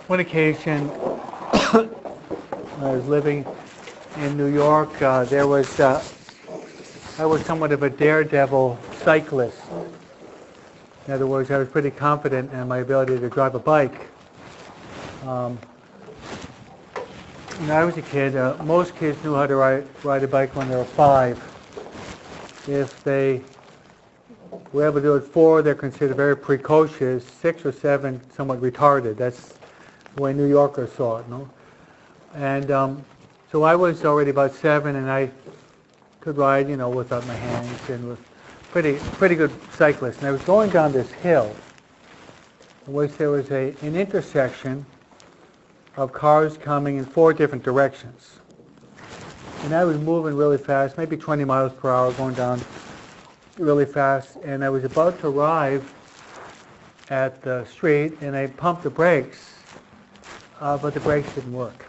one occasion, I was living in New York. I was somewhat of a daredevil cyclist. In other words, I was pretty confident in my ability to drive a bike. When I was a kid, most kids knew how to ride a bike when they were 5. If they were able to do it 4, they're considered very precocious. 6 or 7, somewhat retarded. That's the way New Yorkers saw it, no? And so I was already about 7, and I could ride, without my hands, and was pretty good cyclist. And I was going down this hill, in which there was an intersection of cars coming in 4 different directions. And I was moving really fast, maybe 20 miles per hour, going down really fast. And I was about to arrive at the street, and I pumped the brakes, but the brakes didn't work.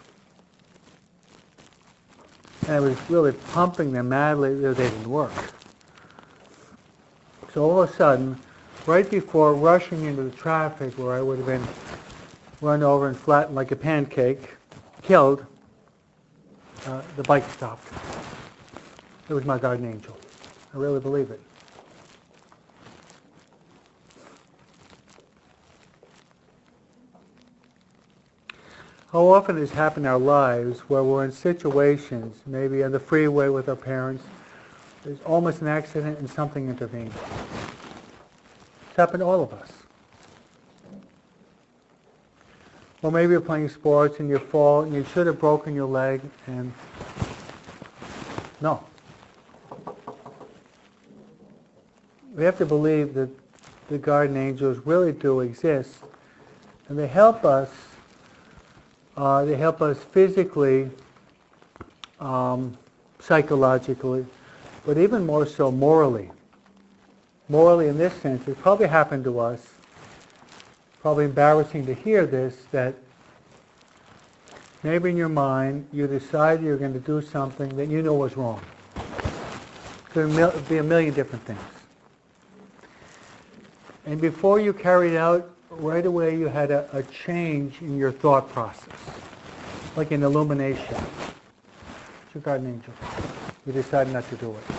And I was really pumping them madly, they didn't work. So all of a sudden, right before rushing into the traffic where I would have been run over and flattened like a pancake, killed, the bike stopped. It was my guardian angel. I really believe it. How often has happened in our lives where we're in situations, maybe on the freeway with our parents, there's almost an accident and something intervenes. It's happened to all of us. Or maybe you're playing sports and you fall and you should have broken your leg and no. We have to believe that the guardian angels really do exist, and they help us. They help us physically, psychologically, but even more so morally. Morally in this sense, it probably happened to us, probably embarrassing to hear this, that maybe in your mind you decided you're going to do something that you know was wrong. It could be a million different things. And before you carried out, right away you had a change in your thought process, like an illumination. It's your guardian angel. You decided not to do it.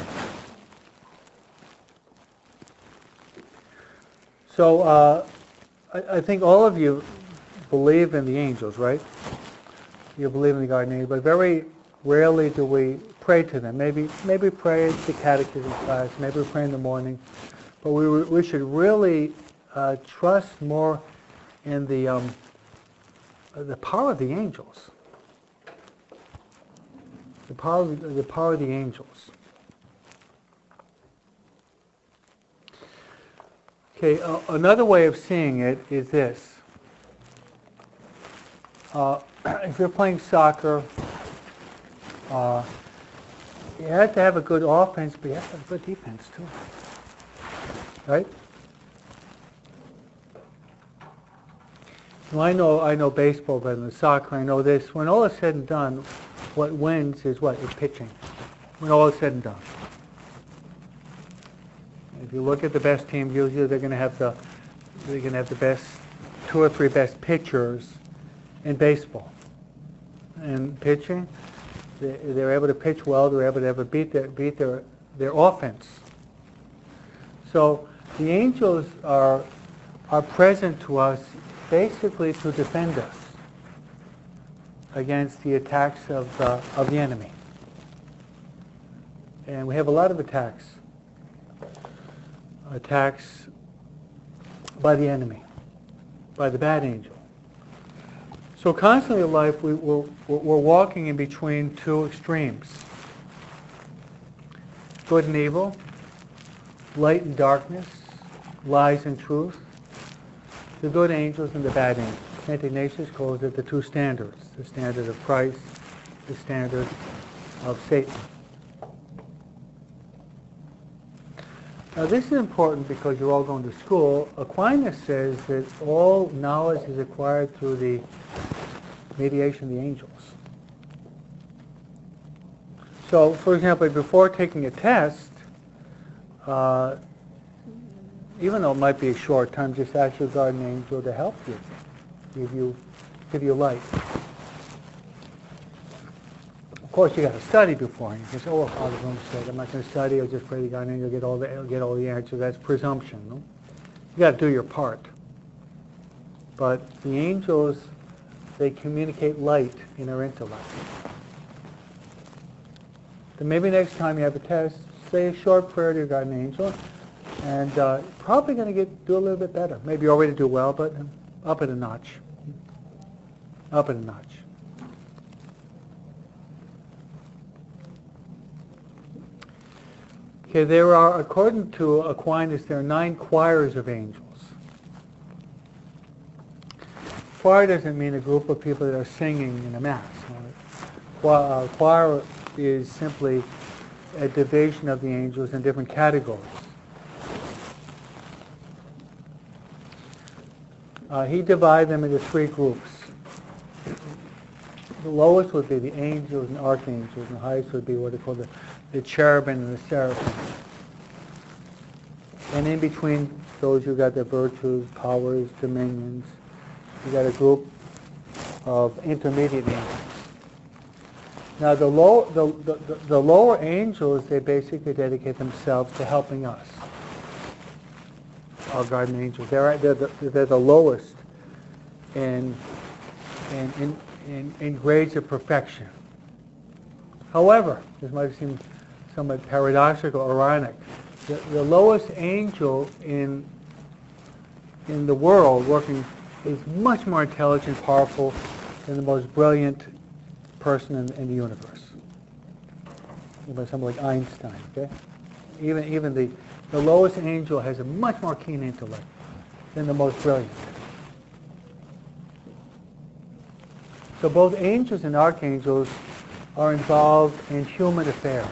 So I think all of you believe in the angels, right? You believe in the guardian angel, but very rarely do we pray to them. Maybe pray at the catechism class, maybe we pray in the morning, but we should really trust more in the power of the angels. The power of the angels. Okay, another way of seeing it is this. If you're playing soccer, you have to have a good offense, but you have to have a good defense too. Right? Well, I know baseball better than soccer. I know this. When all is said and done, what wins is what? It's pitching. When all is said and done. If you look at the best teams, usually they're going to have the best 2 or 3 best pitchers in baseball. And pitching, they're able to pitch well. They're able to beat their offense. So the angels are present to us basically to defend us against the attacks of the enemy. And we have a lot of attacks by the enemy, by the bad angel. So constantly in life we're walking in between 2 extremes. Good and evil, light and darkness, lies and truth, the good angels and the bad angels. St. Ignatius calls it the 2 standards, the standard of Christ, the standard of Satan. Now this is important because you're all going to school. Aquinas says that all knowledge is acquired through the mediation of the angels. So, for example, before taking a test, even though it might be a short time, just ask your guardian angel to help you, give you give you light. Of course, you got to study beforehand. You can say, "Oh, Father Bloom said, I'm not going to study. I'll just pray to God, and you'll get all the answers." That's presumption. No? You got to do your part. But the angels, they communicate light in their intellect. Then maybe next time you have a test, say a short prayer to your guardian angel, and probably going to do a little bit better. Maybe you already do well, but up at a notch. Up at a notch. Okay, there are, according to Aquinas, there are 9 choirs of angels. Choir doesn't mean a group of people that are singing in a mass. Choir is simply a division of the angels in different categories. He divided them into 3 groups. The lowest would be the angels and archangels, and the highest would be what they call the cherubim and the seraphim. And in between those, you've got the virtues, powers, dominions. You've got a group of intermediate angels. Now, the lower angels, they basically dedicate themselves to helping us, our guardian angels. They're the lowest in grades of perfection. However, this might seem somewhat paradoxical or ironic. The lowest angel in the world working is much more intelligent, powerful than the most brilliant person in the universe. Someone like Einstein. Okay, even the lowest angel has a much more keen intellect than the most brilliant. So both angels and archangels are involved in human affairs.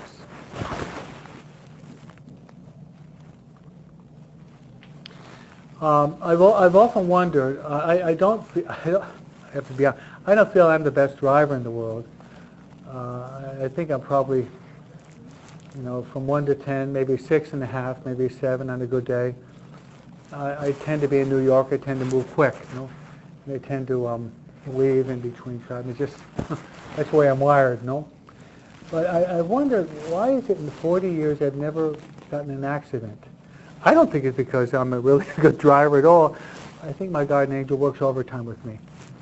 I've often wondered. I have to be honest. I don't feel I'm the best driver in the world. I think I'm probably, from 1 to 10, maybe 6.5, maybe 7 on a good day. I tend to be in New York. I tend to move quick. I tend to weave in between traffic. Just that's the way I'm wired. But I wonder, why is it in 40 years I've never gotten in an accident? I don't think it's because I'm a really good driver at all. I think my guardian angel works overtime with me.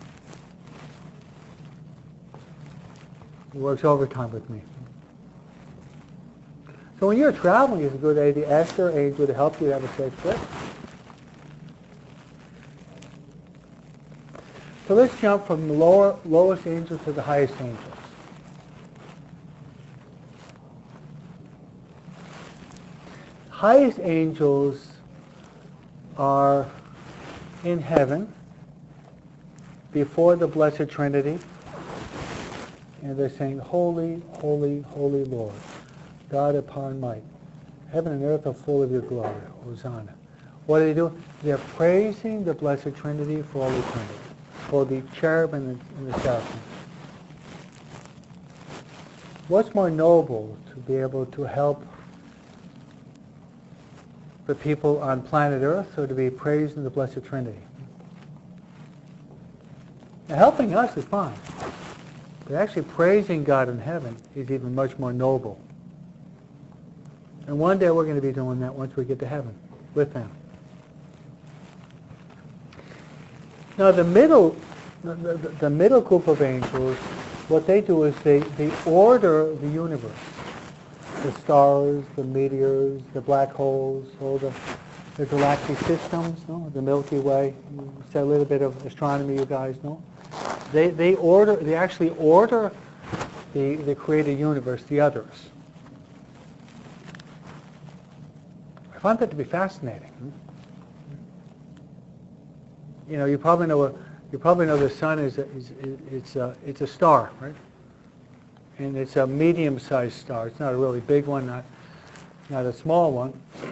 He works overtime with me. So when you're traveling, it's a good idea to ask your angel to help you have a safe trip. So let's jump from the lowest angels to the highest angels. Highest angels are in heaven before the Blessed Trinity, and they're saying, "Holy, holy, holy Lord, God upon might. Heaven and earth are full of your glory. Hosanna." What do they do? They're praising the Blessed Trinity for all eternity, for the cherub and the seraphim. What's more noble to be able to help the people on planet Earth, or to be praised in the Blessed Trinity? Now, helping us is fine, but actually praising God in heaven is even much more noble. And one day we're going to be doing that once we get to heaven with them. Now, the middle group of angels, what they do is they order the universe. The stars, the meteors, the black holes, all the galactic systems, the Milky Way. You said a little bit of astronomy, you guys know. They actually order the created universe, the others. I find that to be fascinating. You probably know the sun it's a star, right? And it's a medium-sized star. It's not a really big one, not a small one.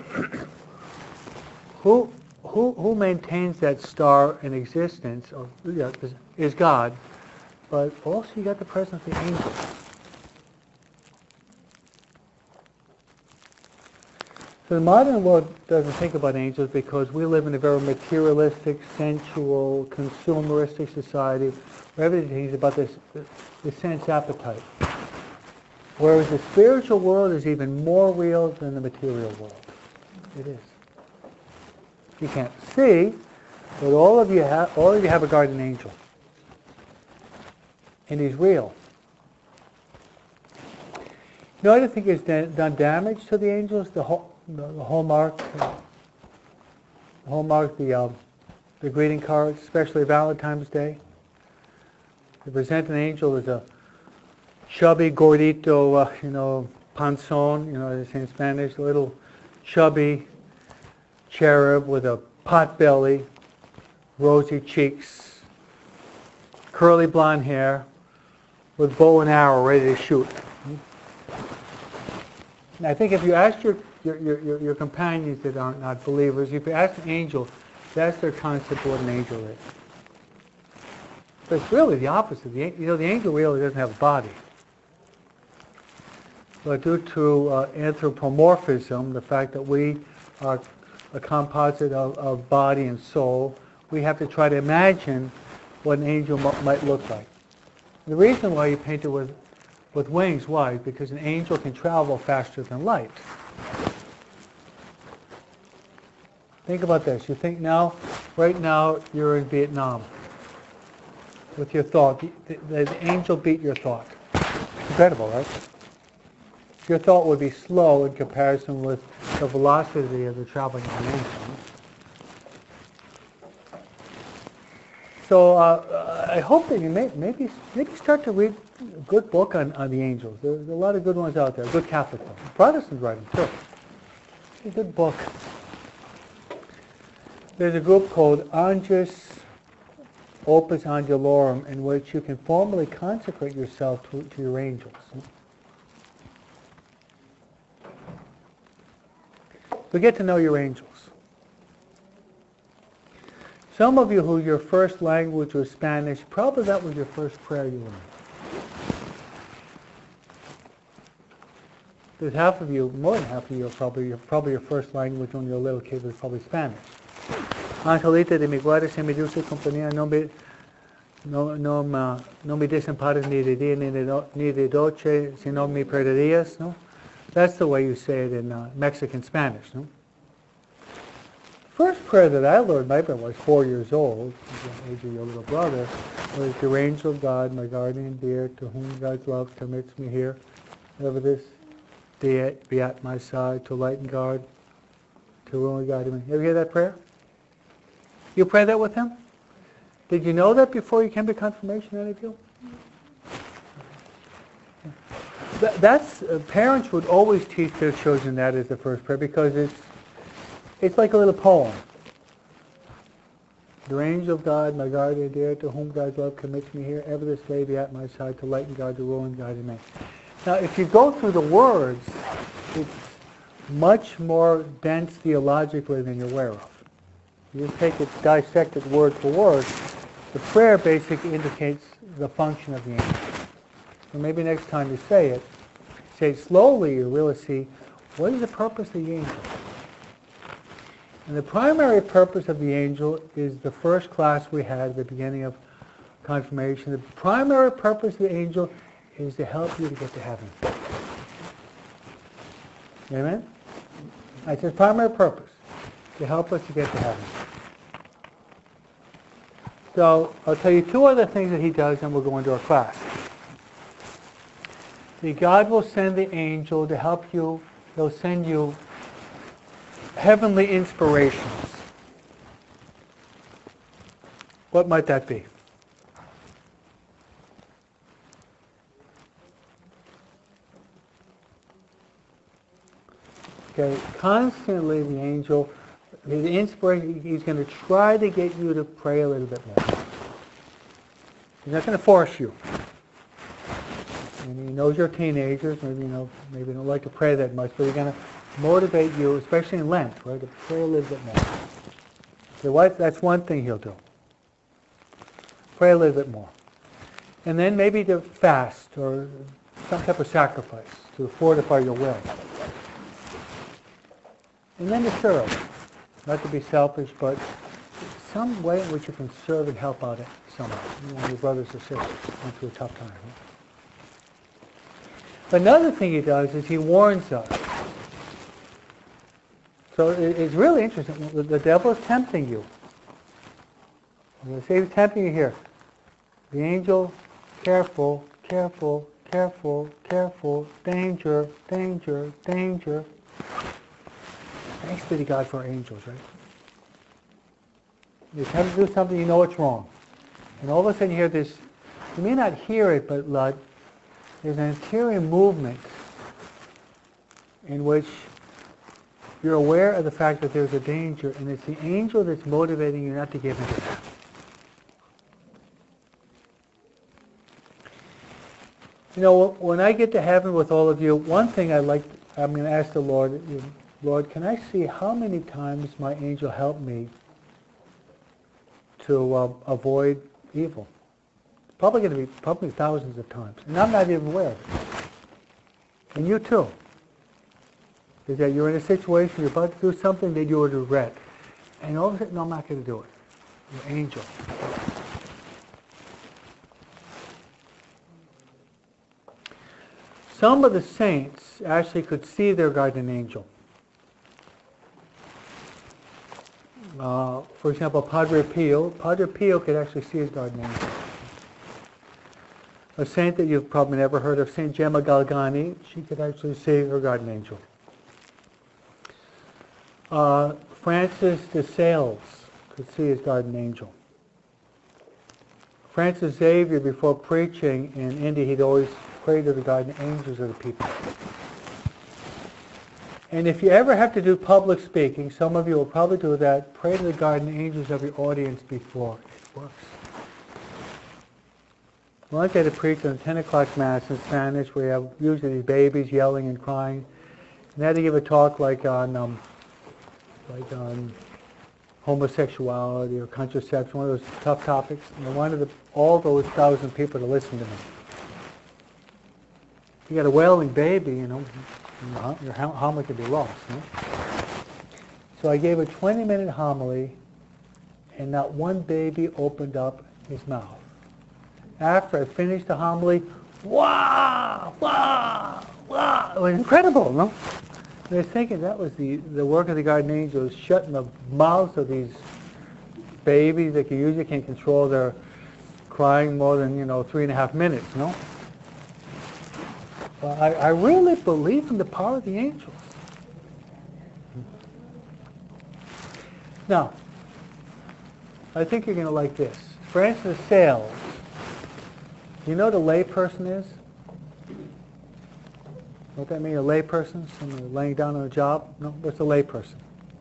Who maintains that star in existence is God, but also you got the presence of the angels. So the modern world doesn't think about angels because we live in a very materialistic, sensual, consumeristic society where everything is about the sense appetite. Whereas the spiritual world is even more real than the material world. It is. You can't see, but all of you have a guardian angel. And he's real. You know, I don't think it's done damage to the angels. The Hallmark, the greeting cards, especially Valentine's Day. They present an angel as a chubby, gordito, panzón, as they say in Spanish, a little chubby cherub with a pot belly, rosy cheeks, curly blonde hair, with bow and arrow ready to shoot. And I think if you ask your companions that aren't not believers, if you ask an angel, that's their concept of what an angel is. But it's really the opposite. The angel really doesn't have a body. But due to anthropomorphism, the fact that we are a composite of body and soul, we have to try to imagine what an angel might look like. The reason why you paint it with wings, why? Because an angel can travel faster than light. Think about this. You think right now you're in Vietnam with your thought. The angel beat your thought. Incredible, right? Your thought would be slow in comparison with the velocity of the traveling of an angel. So I hope that you maybe start to read a good book on the angels. There's a lot of good ones out there, good Catholic ones. Protestants write them too. It's a good book. There's a group called Angelus Opus Angelorum in which you can formally consecrate yourself to your angels. So get to know your angels. Some of you who your first language was Spanish, probably that was your first prayer you learned. There's half of you, more than half of you, probably your first language when you were a little kid was probably Spanish. Angelita de mi guarda, se me dulce compañía, no me desampares ni de día ni de noche, sino me perderías, no? That's the way you say it in Mexican Spanish, no? First prayer that I learned, maybe I was 4 years old, the age of your little brother, was, "Dear angel of God, my guardian dear, to whom God's love commits me here, whatever this day be at my side, to light and guard, to rule and guide me." You ever hear that prayer? You pray that with him? Did you know that before you came to confirmation, any of you? Parents would always teach their children that as the first prayer because it's like a little poem. "The angel of God, my guardian dear, to whom God's love commits me here, ever this day be at my side, to light and guard, to rule and guide me." Now, if you go through the words, it's much more dense theologically than you're aware of. You just take it, dissect it word for word. The prayer basically indicates the function of the angel. So maybe next time you say it slowly, you really see what is the purpose of the angel. And the primary purpose of the angel is the first class we had at the beginning of confirmation. The primary purpose of the angel is to help you to get to heaven. Amen? That's his primary purpose, to help us to get to heaven. So I'll tell you two other things that he does, and we'll go into our class. God will send the angel to help you. He'll send you heavenly inspirations. What might that be? Okay, constantly the angel, the inspiration, he's going to try to get you to pray a little bit more. He's not going to force you. And he knows you're teenagers, maybe you don't like to pray that much, but he's going to motivate you, especially in Lent, right, to pray a little bit more. So that's one thing he'll do. Pray a little bit more. And then maybe to fast or some type of sacrifice to fortify your will. And then to serve. Not to be selfish, but some way in which you can serve and help out someone, one of your brothers or sisters, going through a tough time. But another thing he does is he warns us. So it's really interesting. The devil is tempting you. I'm going to say he's tempting you here. The angel, careful, careful, careful, careful, danger, danger, danger. Thanks be to God for our angels, right? You attempt to do something, you know it's wrong. And all of a sudden you hear this, you may not hear it, but there's an interior movement in which you're aware of the fact that there's a danger, and it's the angel that's motivating you not to give into that. You know, when I get to heaven with all of you, one thing I'm going to ask the Lord, Lord, can I see how many times my angel helped me to avoid evil? Probably going to be thousands of times, and I'm not even aware of it. And you too. Is that you're in a situation, you're about to do something that you would regret, and all of a sudden, no, I'm not going to do it. Your angel. Some of the saints actually could see their guardian angel. For example, Padre Pio could actually see his guardian angel. A saint that you've probably never heard of, Saint Gemma Galgani, she could actually see her guardian angel. Francis de Sales could see his guardian angel. Francis Xavier, before preaching in India, he'd always pray to the guardian angels of the people. And if you ever have to do public speaking, some of you will probably do that, pray to the guardian angels of your audience before it works. Once I had to preach on 10 o'clock Mass in Spanish, where you have usually these babies yelling and crying. And I had to give a talk like on homosexuality or contraception, one of those tough topics. And I wanted all those 1,000 people to listen to me. You got a wailing baby, your homily could be lost. So I gave a 20-minute homily, and not one baby opened up his mouth. After I finished the homily, wah, wah, wah. It was incredible, no? And I was thinking that was the work of the guardian angels, shutting the mouths of these babies that usually can't control their crying more than 3.5 minutes, no? Well, I really believe in the power of the angels. Now, I think you're going to like this. Francis de Sales. You know what a layperson is? What that mean, a layperson? Someone laying down on a job? No, what's a layperson?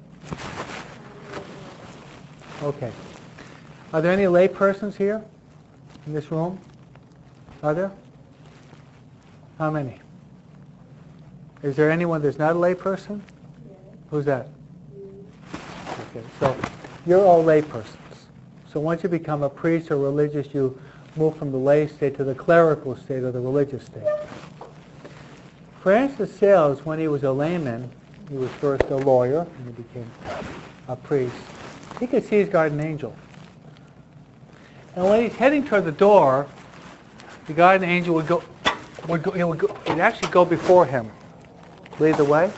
Okay. Are there any laypersons here in this room? Are there? How many? Is there anyone that's not a layperson? Yeah. Who's that? Okay, so you're all laypersons. So once you become a priest or religious, you move from the lay state to the clerical state or the religious state. Francis de Sales, when he was a layman, he was first a lawyer and he became a priest. He could see his guardian angel. And when he's heading toward the door, the guardian angel would actually go before him, lead the way.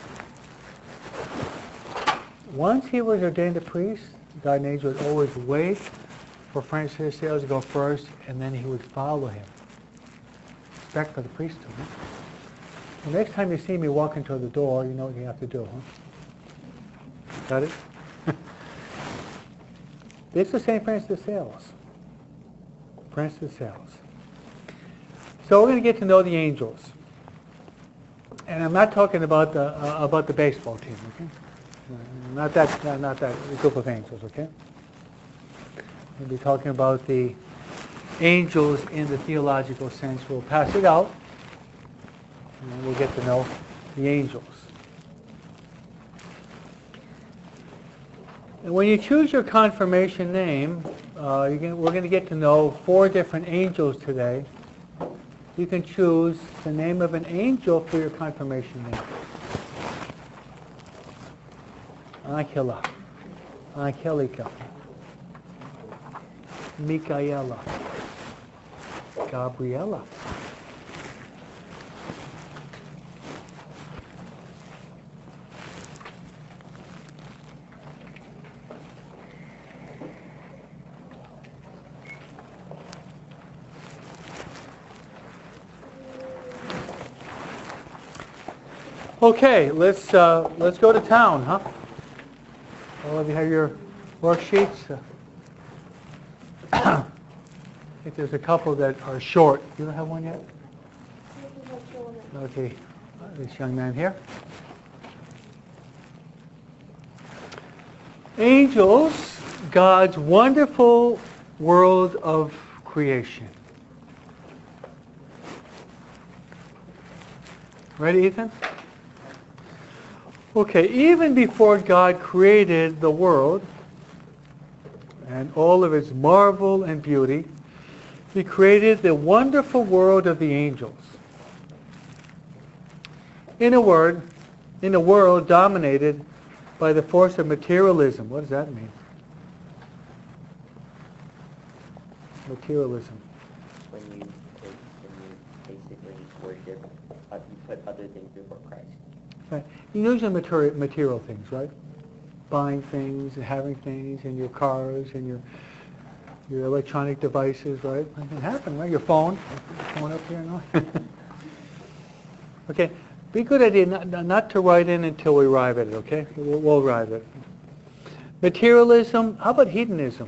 Once he was ordained a priest, the guardian angel would always wait for Francis de Sales to go first, and then he would follow him. Respect for the priesthood. Huh? The next time you see me walking toward the door, you know what you have to do, huh? Got it? This is St. Francis de Sales. Francis de Sales. So we're going to get to know the angels. And I'm not talking about the baseball team, okay? Not that group of angels, okay? We'll be talking about the angels in the theological sense. We'll pass it out, and we'll get to know the angels. And when you choose your confirmation name, we're going to get to know 4 different angels today. You can choose the name of an angel for your confirmation name. Angela, Angelica, Michaela, Gabriella. Okay, let's go to town, huh? All of you have your worksheets. I think there's a couple that are short. You don't have one yet? Okay, this young man here. Angels, God's wonderful world of creation. Ready, Ethan? Okay, even before God created the world and all of its marvel and beauty, He created the wonderful world of the angels. In a world dominated by the force of materialism. What does that mean? Materialism. When you basically worship, you put other things before Christ. Right. Usually material things, right? Buying things, and having things, and your cars, and your electronic devices, right? It can happen, right? Your phone. Phone up here, no? Okay. Be good idea not to write in until we arrive at it, okay? We'll arrive at it. Materialism. How about hedonism?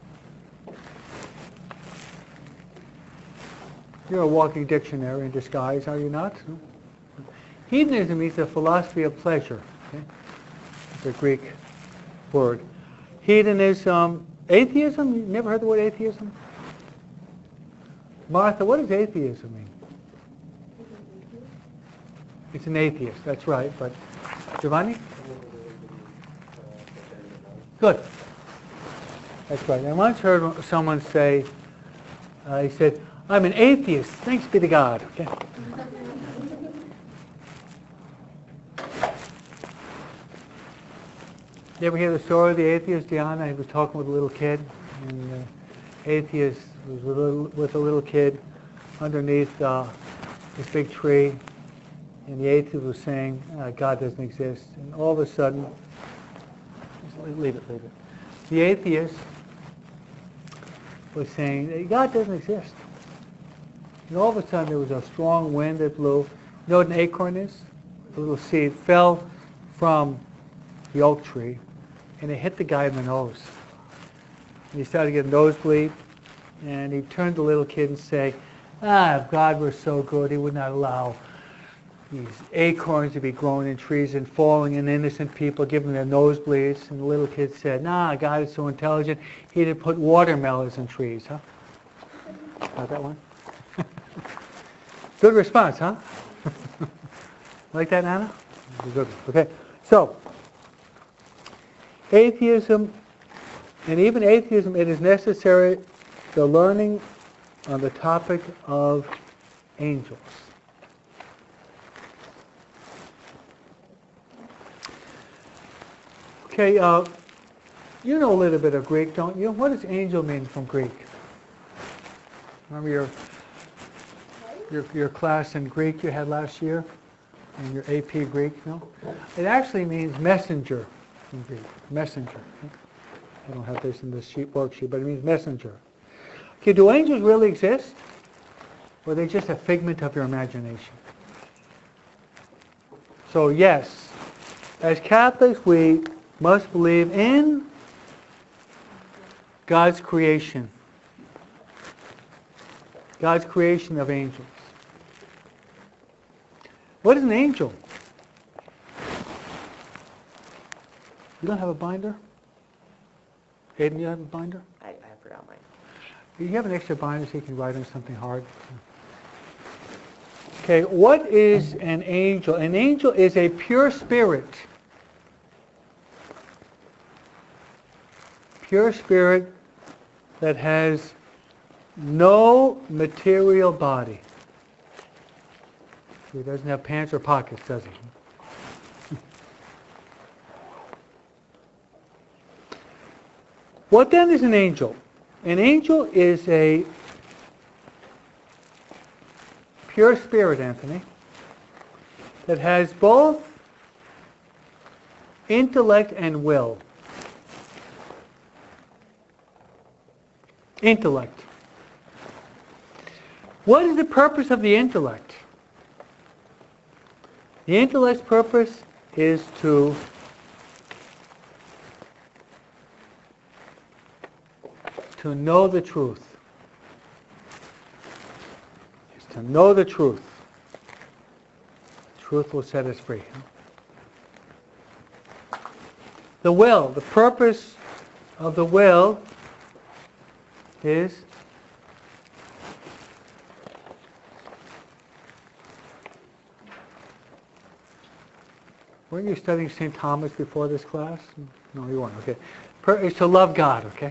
You're a walking dictionary in disguise, are you not? Hedonism means the philosophy of pleasure. Okay? It's a Greek word. Hedonism, atheism? You never heard the word atheism? Martha, what does atheism mean? It's an atheist, that's right. But Giovanni? Good. That's right. I once heard someone say, he said, I'm an atheist, thanks be to God. Okay. You ever hear the story of the atheist, Diana? He was talking with a little kid, and the atheist was with a little kid underneath this big tree, and the atheist was saying, God doesn't exist. And all of a sudden, just leave it. The atheist was saying, God doesn't exist. And all of a sudden, there was a strong wind that blew. You know what an acorn is? A little seed fell from the oak tree, and it hit the guy in the nose. And he started to get a nosebleed, and he turned to the little kid and say, if God were so good, He would not allow these acorns to be growing in trees and falling on innocent people, giving them nosebleeds. And the little kid said, God is so intelligent, He'd have put watermelons in trees, huh? Got that one? Good response, huh? Like that, Anna? Good. Okay. So, atheism, and even atheism, it is necessary, the learning on the topic of angels. Okay, you know a little bit of Greek, don't you? What does angel mean from Greek? Remember your class in Greek you had last year? In your AP Greek, no? It actually means messenger in Greek. Messenger. I don't have this in this worksheet, but it means messenger. Okay, do angels really exist? Or are they just a figment of your imagination? So yes, as Catholics we must believe in God's creation. God's creation of angels. What is an angel? You don't have a binder? Aiden, you have a binder? I forgot mine. You have an extra binder so you can write on something hard. Okay, what is an angel? An angel is a pure spirit. Pure spirit that has no material body. He doesn't have pants or pockets, does he? What then is an angel? An angel is a pure spirit, Anthony, that has both intellect and will. Intellect. What is the purpose of the intellect? The intellect's purpose is to know the truth. Is to know the truth. Truth will set us free. The will, the purpose of the will is weren't you studying St. Thomas before this class? No, you weren't. Okay. Is to love God, okay?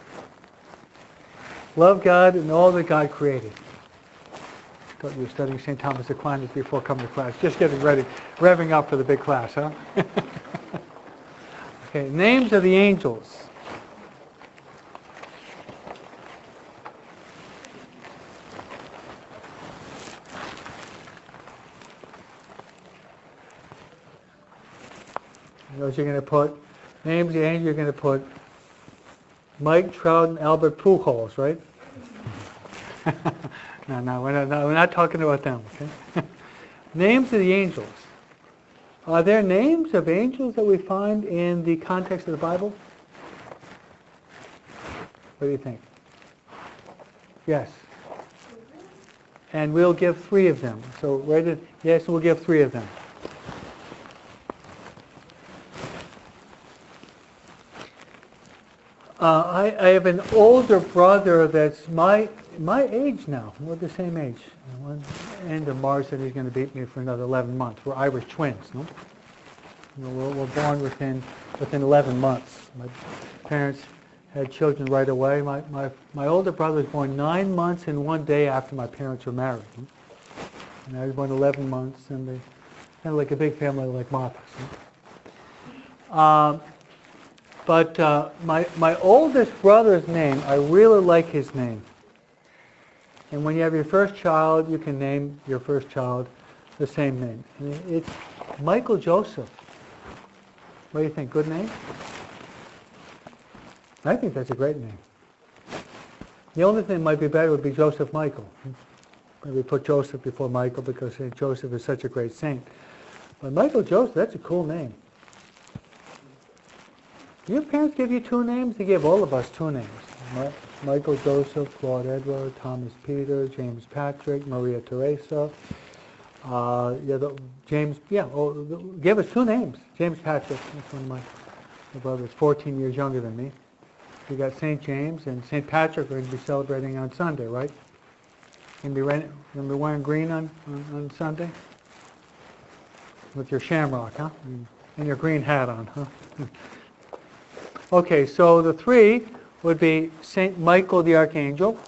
Love God and all that God created. Thought you were studying St. Thomas Aquinas before coming to class. Just getting ready, revving up for the big class, huh? Okay, names of the angels. Those you're going to put, names of the angels, you're going to put Mike Trout and Albert Pujols, right? No, we're not talking about them, okay? Names of the angels. Are there names of angels that we find in the context of the Bible? What do you think? Yes. And we'll give 3 of them. So write it, yes, we'll give 3 of them. I have an older brother that's my age now. We're the same age. End of March said he's going to beat me for another 11 months. We're Irish twins, no? We're born within 11 months. My parents had children right away. My older brother was born 9 months and 1 day after my parents were married. And I was born 11 months, and they kind of like a big family like Martha's. But my oldest brother's name, I really like his name. And when you have your first child, you can name your first child the same name. And it's Michael Joseph. What do you think? Good name? I think that's a great name. The only thing that might be better would be Joseph Michael. Maybe put Joseph before Michael because St. Joseph is such a great saint. But Michael Joseph, that's a cool name. Your parents give you 2 names? They give all of us 2 names. Michael Joseph, Claude Edward, Thomas Peter, James Patrick, Maria Teresa. Give us 2 names. James Patrick, that's one of my brothers, 14 years younger than me. We got St. James and St. Patrick we're going to be celebrating on Sunday, right? Going to be wearing green on Sunday? With your shamrock, huh? And your green hat on, huh? Okay, so the 3 would be St. Michael the Archangel.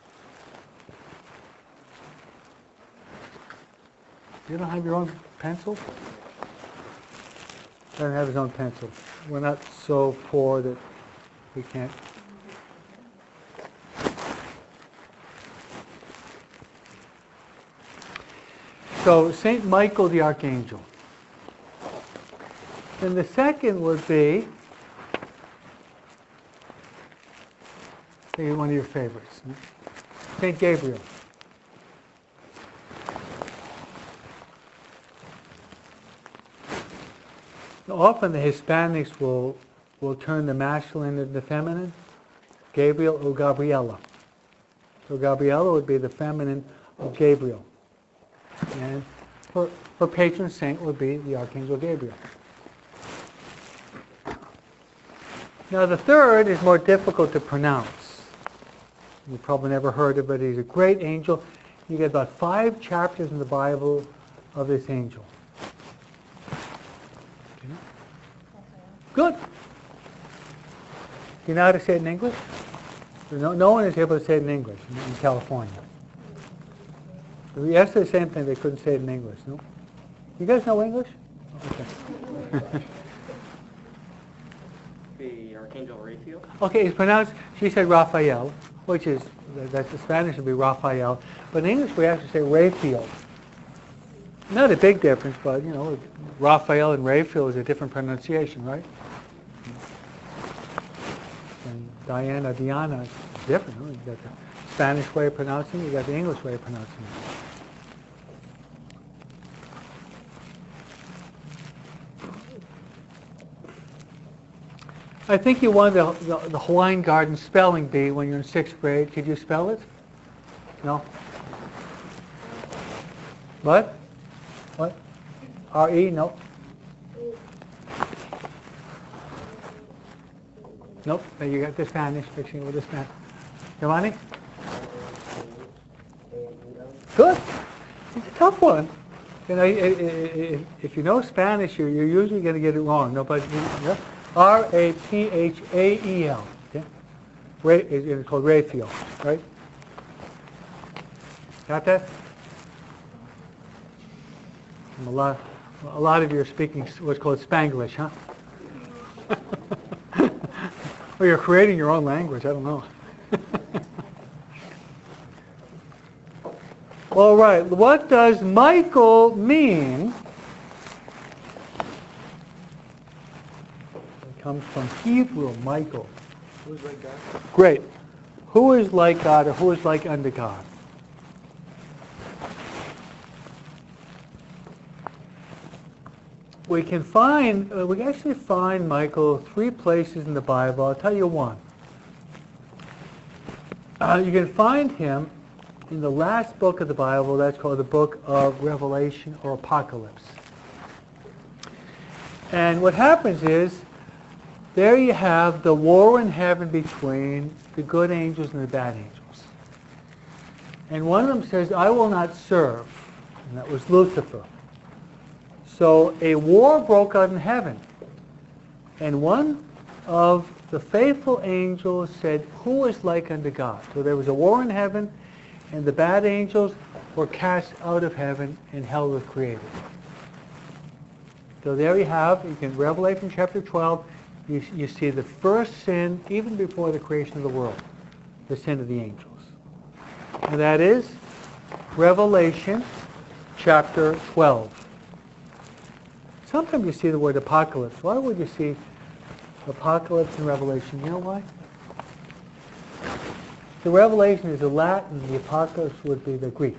You don't have your own pencil? Doesn't have his own pencil. We're not so poor that we can't. So St. Michael the Archangel. And the second would be maybe one of your favorites, St. Gabriel. Often the Hispanics will turn the masculine into the feminine, Gabriel or Gabriela. So Gabriela would be the feminine of Gabriel. And her patron saint would be the Archangel Gabriel. Now the third is more difficult to pronounce. You've probably never heard of it. He's a great angel. You get about 5 chapters in the Bible of this angel. Good. Do you know how to say it in English? No one is able to say it in English in California. Yesterday, the same thing. They couldn't say it in English. No. You guys know English? Okay. The Archangel Raphael? Okay, it's pronounced, she said Raphael, which is, that's the Spanish would be Raphael, but in English we actually say Raphael. Not a big difference, but, you know, Raphael and Raphael is a different pronunciation, right? And Diana is different. You got the Spanish way of pronouncing it, you got the English way of pronouncing it. I think you won the Hawaiian Garden spelling bee when you're in 6th grade. Could you spell it? No? What? What? R-E? No. Nope. Then you got the Spanish, fixing it with the Spanish. Giovanni? Good. It's a tough one. You know, if you know Spanish, you're usually going to get it wrong. Nobody. Yeah? R-A-P-H-A-E-L. Okay? It's called Raphael, right? Got that? A lot of you are speaking what's called Spanglish, huh? Or you're creating your own language. I don't know. All right. What does Michael mean? Comes from Hebrew, Michael. Who is like God? Great. Who is like God, or who is like unto God? We can actually find Michael 3 places in the Bible. I'll tell you one. You can find him in the last book of the Bible. That's called the book of Revelation or Apocalypse. And what happens is, there you have the war in heaven between the good angels and the bad angels. And one of them says, I will not serve. And that was Lucifer. So a war broke out in heaven. And one of the faithful angels said, who is like unto God? So there was a war in heaven, and the bad angels were cast out of heaven, and hell was created. So there you have, Revelation chapter 12, you see the first sin, even before the creation of the world, the sin of the angels. And that is Revelation chapter 12. Sometimes you see the word apocalypse. Why would you see apocalypse in Revelation? You know why? The Revelation is the Latin, the apocalypse would be the Greek.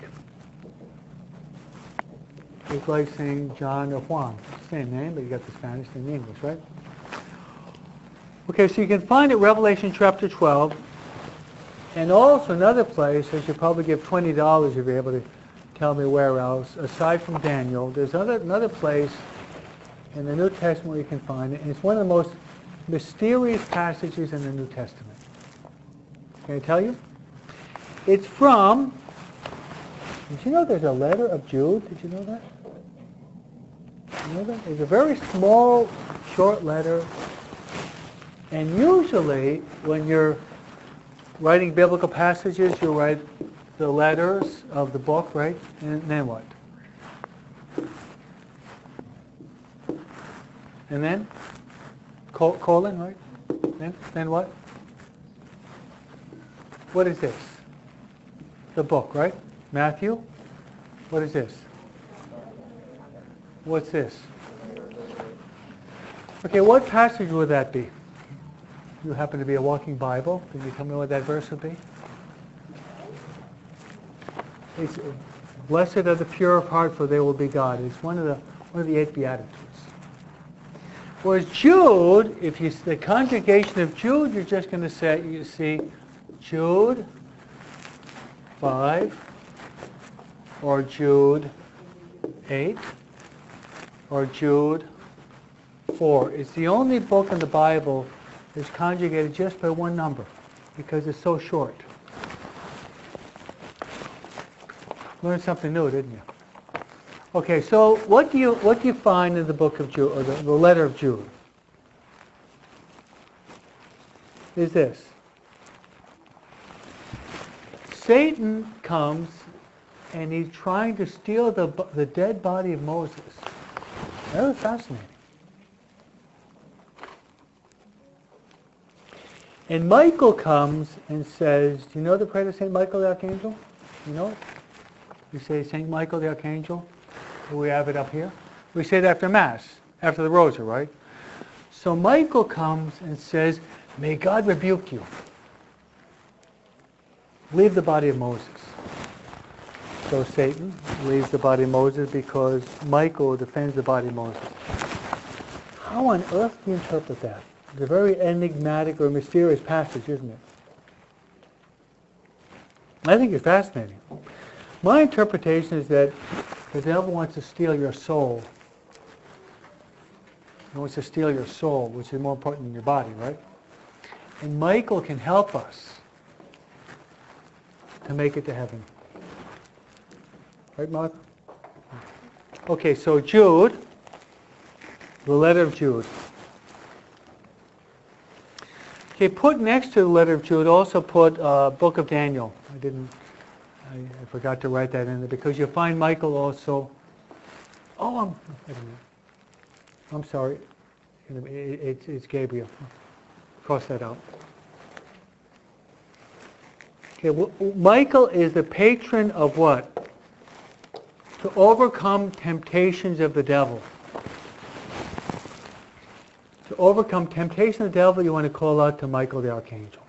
It's like saying John or Juan. Same name, but you got the Spanish and the English, right? Okay, so you can find it Revelation chapter 12, and also another place. I should probably give $20 if you're able to tell me where else. Aside from Daniel, there's another place in the New Testament where you can find it, and it's one of the most mysterious passages in the New Testament. Can I tell you? It's from, did you know there's a letter of Jude? Did you know that? You know that? It's a very small, short letter. And usually, when you're writing biblical passages, you write the letters of the book, right? And then what? And then? Colon, right? Then what? What is this? The book, right? Matthew? What is this? What's this? Okay, what passage would that be? You happen to be a walking Bible. Can you tell me what that verse would be? It's, blessed are the pure of heart, for they will be God. It's one of the 8 Beatitudes. Whereas Jude, if you the congregation of Jude, you're just going to say, you see, Jude 5, or Jude 8, or Jude 4. It's the only book in the Bible that's conjugated just by one number, because it's so short. Learned something new, didn't you? Okay, so what do you find in the book of Jude, or the letter of Jude? Is this. Satan comes and he's trying to steal the dead body of Moses. That was fascinating. And Michael comes and says, do you know the prayer to St. Michael the Archangel? You know it? We say St. Michael the Archangel. We have it up here. We say it after Mass, after the Rosary, right? So Michael comes and says, may God rebuke you. Leave the body of Moses. So Satan leaves the body of Moses because Michael defends the body of Moses. How on earth do you interpret that? It's a very enigmatic or mysterious passage, isn't it? I think it's fascinating. My interpretation is that the devil wants to steal your soul. He wants to steal your soul, which is more important than your body, right? And Michael can help us to make it to heaven. Right, Mark? Okay, so Jude, the letter of Jude. Okay, put next to the letter of Jude, also put Book of Daniel. I forgot to write that in there because you'll find Michael also. Oh, I'm sorry. It's Gabriel. Cross that out. Okay, well, Michael is the patron of what? To overcome temptations of the devil. To overcome temptation of the devil, you want to call out to Michael the Archangel.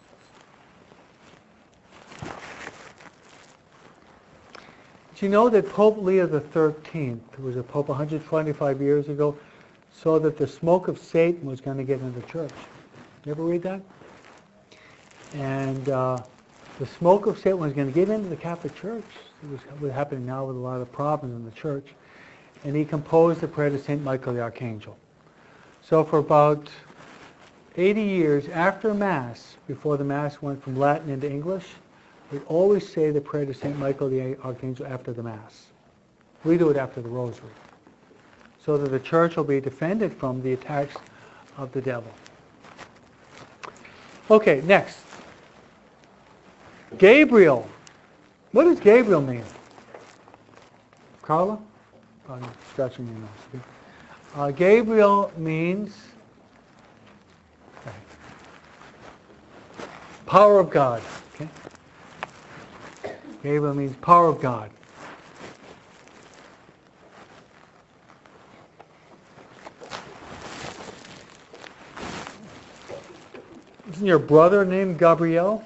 Do you know that Pope Leo XIII, who was a pope 125 years ago, saw that the smoke of Satan was going to get into the church? You ever read that? And the smoke of Satan was going to get into the Catholic Church. It was happening now with a lot of problems in the church. And he composed the prayer to St. Michael the Archangel. So for about 80 years after Mass, before the Mass went from Latin into English, we always say the prayer to St. Michael the Archangel after the Mass. We do it after the Rosary, so that the Church will be defended from the attacks of the devil. Okay, next. Gabriel. What does Gabriel mean? Carla? I'm scratching your nose. Gabriel means power of God. Okay? Gabriel means power of God. Isn't your brother named Gabriel?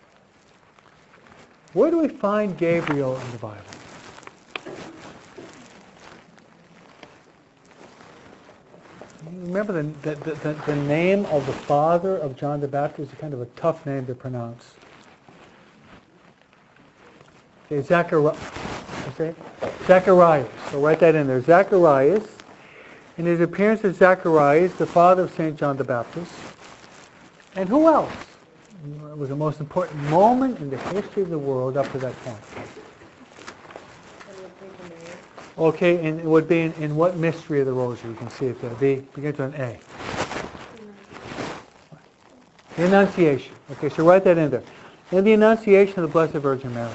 Where do we find Gabriel in the Bible? Remember the name of the father of John the Baptist is kind of a tough name to pronounce. Okay, Zacharias. So write that in there. Zacharias. In his appearance as Zacharias, the father of St. John the Baptist. And who else? It was the most important moment in the history of the world up to that point. Okay, and it would be in what mystery of the Rosary? You can see it there. Begin to an A. The Annunciation. Okay, so write that in there. In the Annunciation of the Blessed Virgin Mary.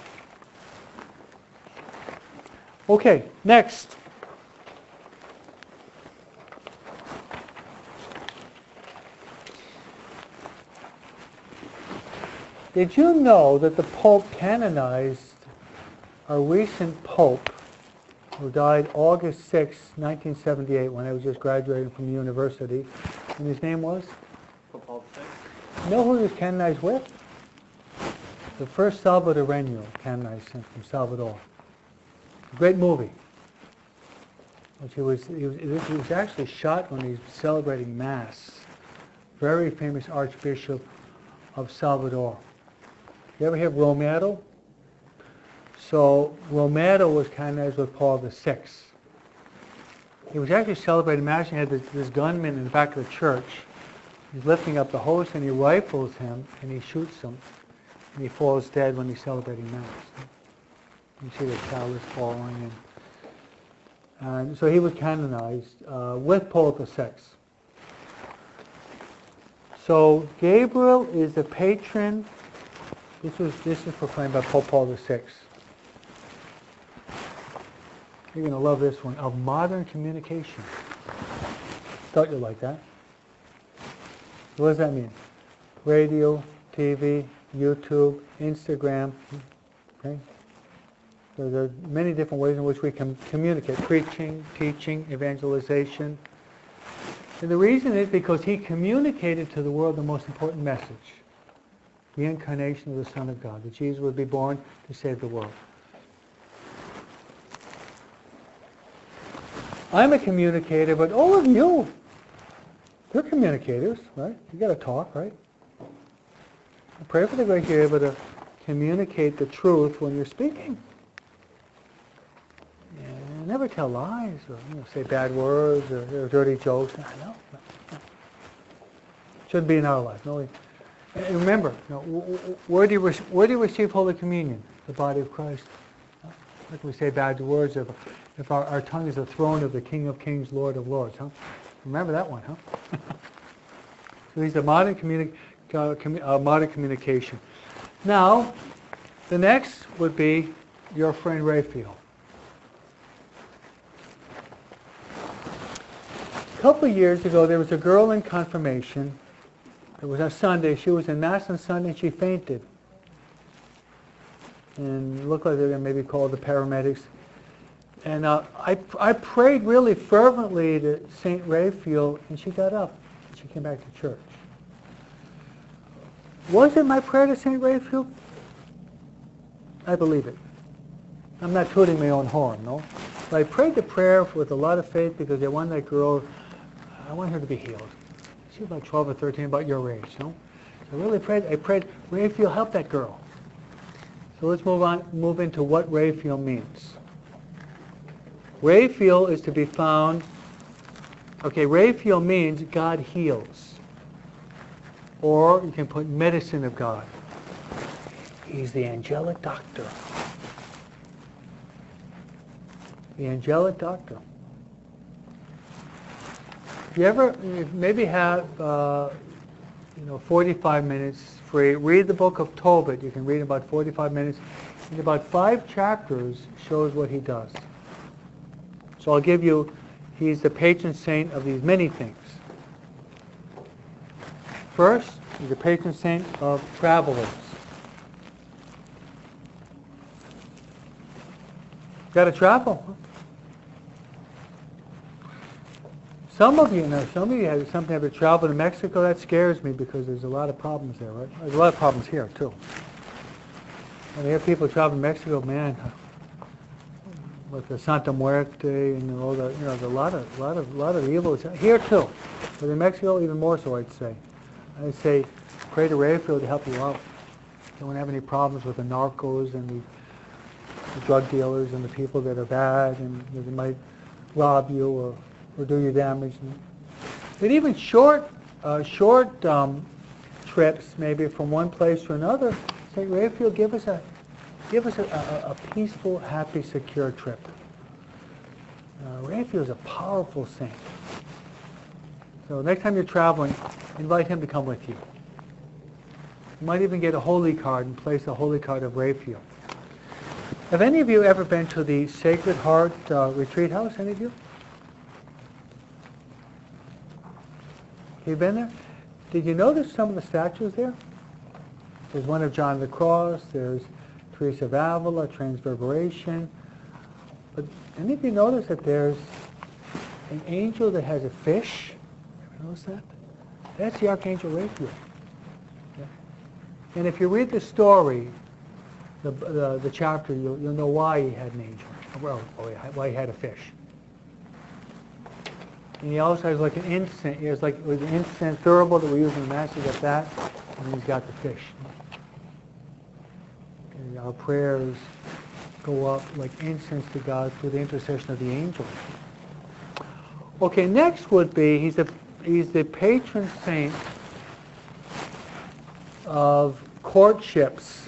Okay, next. Did you know that the Pope canonized a recent Pope who died August 6, 1978, when I was just graduating from university, and his name was? Pope Paul VI. You know who he was canonized with? The first Salvadoreño canonized him from Salvador. A great movie. Which he was actually shot when he was celebrating Mass. Very famous Archbishop of Salvador. You ever hear of Romero? So Romero was canonized with Paul VI. He was actually celebrating Mass. He had this gunman in the back of the church. He's lifting up the host and he rifles him and he shoots him. And he falls dead when he's celebrating Mass. You see the chalice falling. And so he was canonized with Paul VI. So Gabriel is the patron. This is proclaimed by Pope Paul VI. You're going to love this one. Of modern communication. Thought you'd like that. What does that mean? radio, TV, YouTube, Instagram. Okay? So there are many different ways in which we can communicate: preaching, teaching, evangelization. And the reason is because he communicated to the world the most important message: the incarnation of the Son of God, that Jesus would be born to save the world. I'm a communicator, but all of you, you're communicators, right? You got to talk, right? I pray for the grace you're able to communicate the truth when you're speaking. And never tell lies or say bad words or dirty jokes. No. Shouldn't be in our life. No. And remember, where do you receive Holy Communion? The body of Christ. Like we say bad words if our tongue is the throne of the King of Kings, Lord of Lords. Huh? Remember that one, huh? So these are modern communication. Now, the next would be your friend Raphael. A couple of years ago, there was a girl in confirmation. It was on Sunday. She was in Mass on Sunday, and she fainted. And it looked like they were going to maybe call the paramedics. And I prayed really fervently to St. Raphael, and she got up. She came back to church. Was it my prayer to St. Raphael? I believe it. I'm not tooting my own horn, no? But I prayed the prayer with a lot of faith because I wanted that girl, I want her to be healed. She was about 12 or 13, about your age, no? So I really prayed, Raphael, help that girl. So let's move into what Raphael means. Raphael is to be found, Raphael means God heals. Or you can put medicine of God. He's the angelic doctor. The angelic doctor. If you ever maybe have 45 minutes free, read the book of Tobit. You can read about 45 minutes. In about 5 chapters shows what he does. So I'll give you, he's the patron saint of these many things. First, he's the patron saint of travelers. Got to travel. Some of you have something to travel to Mexico. That scares me because there's a lot of problems there, right? There's a lot of problems here too. And we have people traveling to Mexico, man, with the Santa Muerte and all the, there's a lot of evil here too. But in Mexico, even more so, I'd say. I'd say, pray to Raphael to help you out. You don't have any problems with the narcos and the drug dealers and the people that are bad and that might rob you or do you damage. But even short trips, maybe from one place to another, St. Raphael, give us a peaceful, happy, secure trip. Raphael is a powerful saint. So next time you're traveling, invite him to come with you. You might even get a holy card and place a holy card of Raphael. Have any of you ever been to the Sacred Heart Retreat House? Any of you? Have you been there? Did you notice some of the statues there? There's one of John the Cross. There's Teresa of Avila, Transfiguration. But any of you notice that there's an angel that has a fish? Ever notice that? That's the Archangel Raphael. Yeah. And if you read the story, the chapter, you'll know why he had an angel. Well, why he had a fish. And he also has like an incense. He has like with an incense thurible that we use in the Mass. He got that, and he's got the fish. And our prayers go up like incense to God through the intercession of the angels. Okay, next would be he's the patron saint of courtships.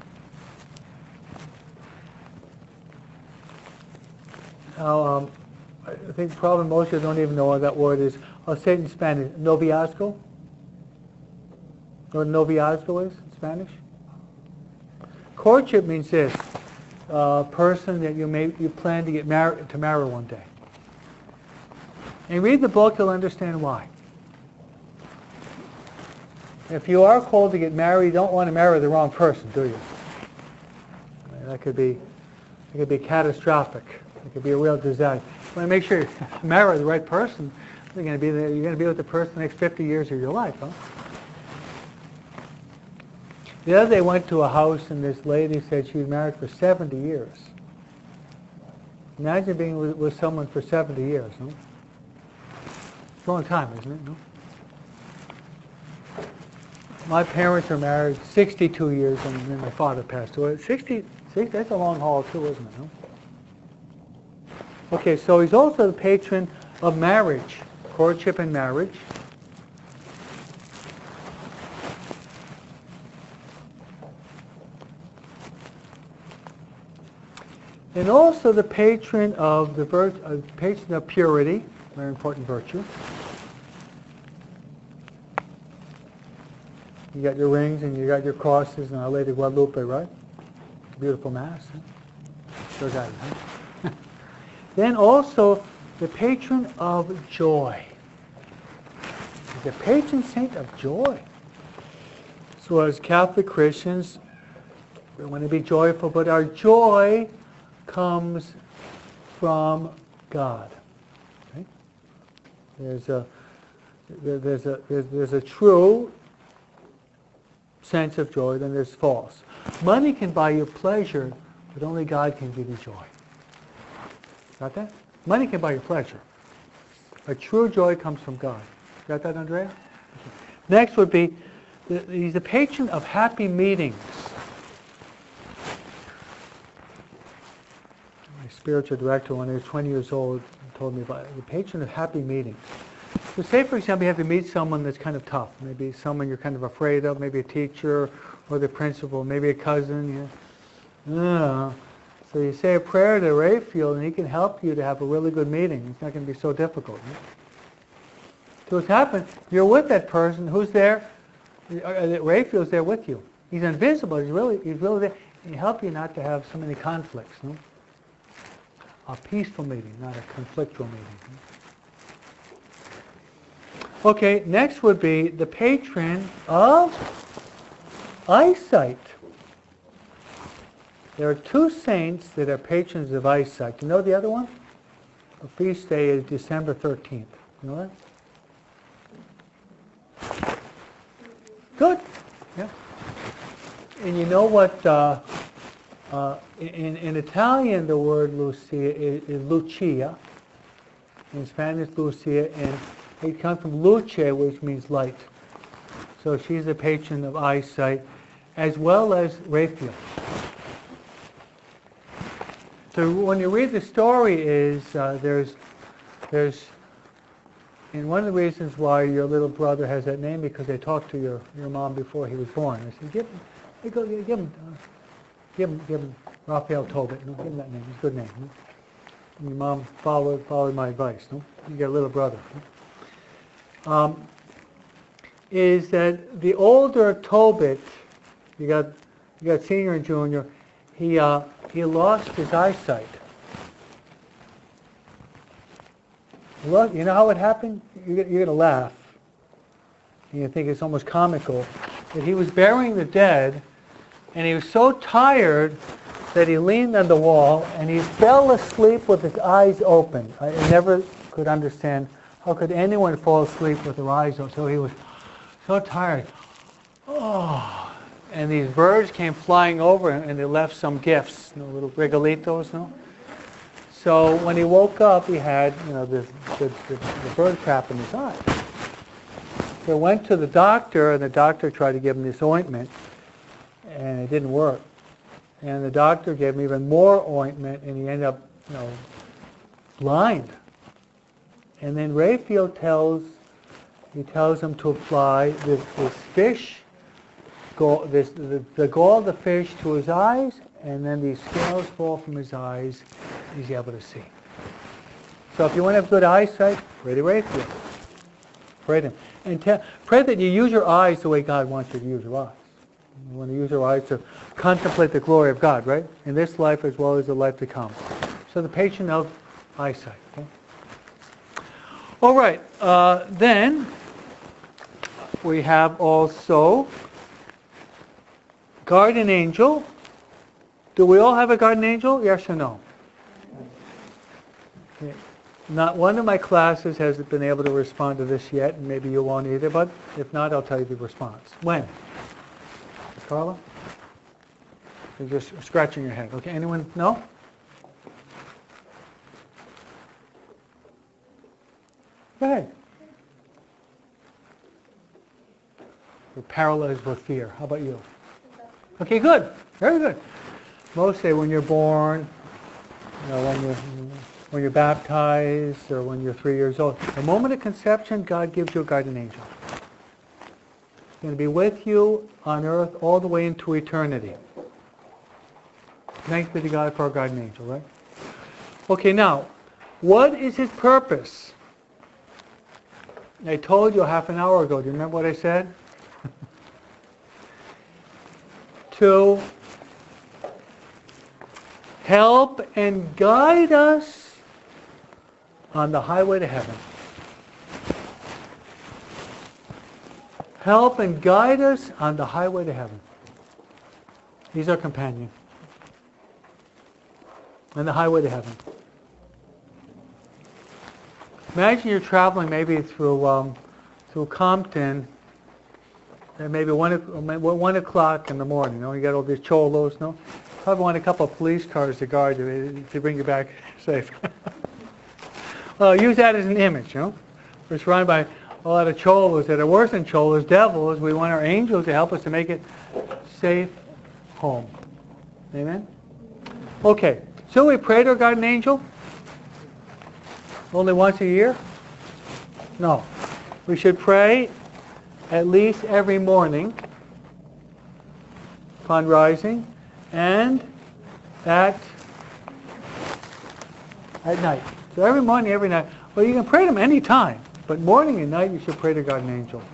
Now, I think probably most of you don't even know what that word is. I'll say it in Spanish. Noviazgo. You know what noviazgo is in Spanish? Courtship means this: a person that you plan to marry one day. And read the book, you'll understand why. If you are called to get married, you don't want to marry the wrong person, do you? That could be catastrophic. It could be a real disaster. You want to make sure you marry the right person. You're going to be with the person the next 50 years of your life, huh? The other day I went to a house and this lady said she was married for 70 years. Imagine being with someone for 70 years, no? It's a long time, isn't it? No? My parents were married 62 years and then my father passed away. 60, that's a long haul too, isn't it? No? Okay, so he's also the patron of marriage, courtship and marriage. And also the patron of patron of purity, very important virtue. You got your rings and you got your crosses and Our Lady of Guadalupe, right? Beautiful Mass. Huh? Sure got it, huh? Then also the patron of joy. He's the patron saint of joy. So as Catholic Christians, we want to be joyful, but our joy comes from God. Okay? There's a true sense of joy, then there's false. Money can buy you pleasure, but only God can give you joy. Got that? Money can buy you pleasure. A true joy comes from God. Got that, Andrea? Okay. Next would be, he's the patron of happy meetings. My spiritual director, when I was 20 years old, told me about it. The patron of happy meetings. So say, for example, you have to meet someone that's kind of tough. Maybe someone you're kind of afraid of, maybe a teacher or the principal, maybe a cousin. So you say a prayer to Raphael, and he can help you to have a really good meeting. It's not going to be so difficult. So what's happened, you're with that person. Who's there? Raphael's there with you. He's invisible. He's really there. He helps you not to have so many conflicts. No? A peaceful meeting, not a conflictual meeting. Okay, next would be the patron of eyesight. There are two saints that are patrons of eyesight. You know the other one? The feast day is December 13th. You know that? Good. Yeah. And you know what? In Italian, the word Lucia is Lucia. In Spanish, Lucia, and it comes from luce, which means light. So she's the patron of eyesight, as well as Raphael. So when you read the story, there's, and one of the reasons why your little brother has that name, because they talked to your mom before he was born. They said, give him Raphael Tobit. No, give him that name. It's a good name. No? And your mom followed my advice. No, you got a little brother. No? Is that the older Tobit, you got senior and junior, he lost his eyesight. Look, you know how it happened? You're going to laugh. You think it's almost comical. That he was burying the dead, and he was so tired that he leaned on the wall, and he fell asleep with his eyes open. I never could understand how could anyone fall asleep with their eyes open. So he was so tired. Oh. And these birds came flying over, and they left some gifts, little regalitos, no? So when he woke up, he had, the bird crap in his eye. So he went to the doctor, and the doctor tried to give him this ointment, and it didn't work. And the doctor gave him even more ointment, and he ended up, blind. And then Raphael tells him to apply this fish, the gall of the fish to his eyes, and then these scales fall from his eyes, and he's able to see. So if you want to have good eyesight, pray to Raphael. Pray to him. And pray that you use your eyes the way God wants you to use your eyes. You want to use your eyes to contemplate the glory of God, right? In this life as well as the life to come. So the patron of eyesight. Okay? All right. Then, we have also guardian angel. Do we all have a guardian angel? Yes or no? Okay. Not one of my classes has been able to respond to this yet, and maybe you won't either, but if not, I'll tell you the response. When? Carla? You're just scratching your head. Okay, anyone? No? Go ahead. You're paralyzed with fear. How about you? Okay, good. Very good. Most say when you're born, when you're baptized, or when you're 3 years old. The moment of conception, God gives you a guardian angel. He's going to be with you on earth all the way into eternity. Thanks be to God for our guardian angel, right? Okay, now, what is his purpose? I told you half an hour ago. Do you remember what I said? To help and guide us on the highway to heaven. Help and guide us on the highway to heaven. He's our companion. On the highway to heaven. Imagine you're traveling maybe through Compton, and maybe 1 o'clock in the morning. You got all these cholos, no? Probably want a couple of police cars to guard you to bring you back safe. Well, use that as an image, We're surrounded by a lot of cholos that are worse than cholos, devils. We want our angels to help us to make it safe home. Amen? Okay, so we pray to our guardian angel? Only once a year? No. We should pray at least every morning upon rising and at night. So every morning, every night. Well, you can pray to him any time, but morning and night you should pray to God and angel.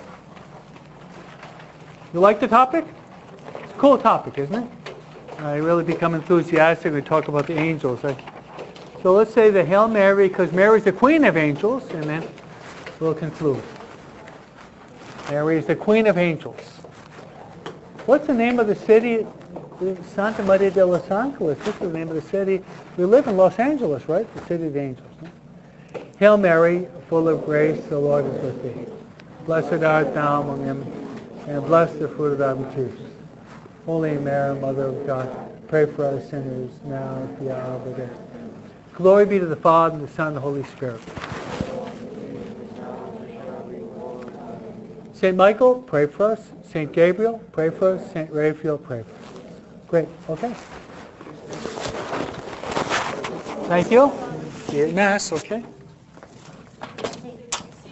You like the topic? It's a cool topic, isn't it? I really become enthusiastic when we talk about the angels. So let's say the Hail Mary, because Mary's the Queen of Angels, and then we'll conclude. Mary is the Queen of Angels. What's the name of the city? Santa Maria de los Angeles. This is the name of the city. We live in Los Angeles, right? The city of the angels. No? Hail Mary, full of grace, the Lord is with thee. Blessed art thou among women, and blessed the fruit of thy womb, Jesus. Holy Mary, Mother of God, pray for us sinners, now and at the hour of our death. Glory be to the Father, and the Son, and the Holy Spirit. St. Michael, pray for us. St. Gabriel, pray for us. St. Raphael, pray for us. Great. Okay. Thank you. See you at Mass, okay?